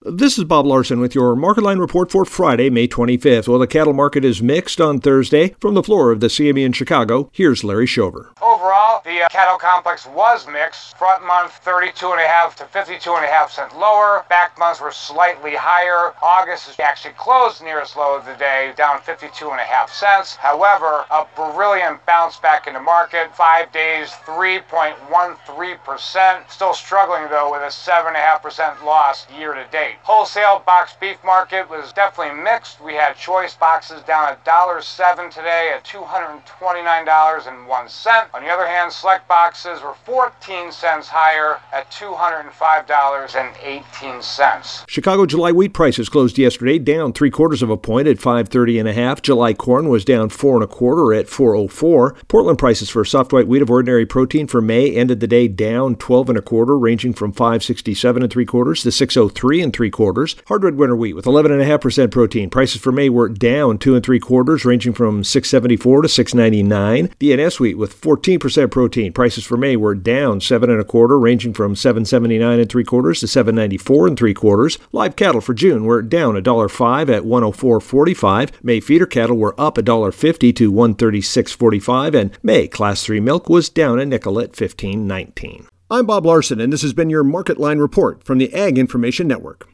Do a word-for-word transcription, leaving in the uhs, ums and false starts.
This is Bob Larson with your Market Line report for Friday, May twenty-fifth. Well, the cattle market is mixed on Thursday. From the floor of the C M E in Chicago, here's Larry Shover. Overall, the uh, cattle complex was mixed. Front month thirty-two and a half to fifty-two and a half cent lower. Back months were slightly higher. August is actually closed nearest low of the day, down fifty-two and a half cents. However, a brilliant bounce back in the market. Five days, three point one three percent. Still struggling though with a seven point five percent loss year to date. Wholesale boxed beef market was definitely mixed. We had choice boxes down one dollar seven today at two hundred twenty-nine dollars and one cent. On the other hand, select boxes were fourteen cents higher at two hundred five dollars and eighteen cents. Chicago July wheat prices closed yesterday down three quarters of a point at five thirty and a half. July corn was down four and a quarter at four oh four. Portland prices for soft white wheat of ordinary protein for May ended the day down twelve and a quarter, ranging from five sixty-seven and three quarters to six oh three and three quarters. Hardwood winter wheat with eleven and a half percent protein. Prices for May were down two and three quarters, ranging from six seventy-four to six ninety-nine. B N S wheat with fourteen percent protein. Prices for May were down seven and a quarter, ranging from seven seventy-nine and three quarters to seven ninety-four and three quarters. Live cattle for June were down one dollar five at one oh four forty-five. May feeder cattle were up one dollar fifty to one thirty-six forty-five, and May class three milk was down a nickel at fifteen nineteen. I'm Bob Larson, and this has been your Market Line report from the Ag Information Network.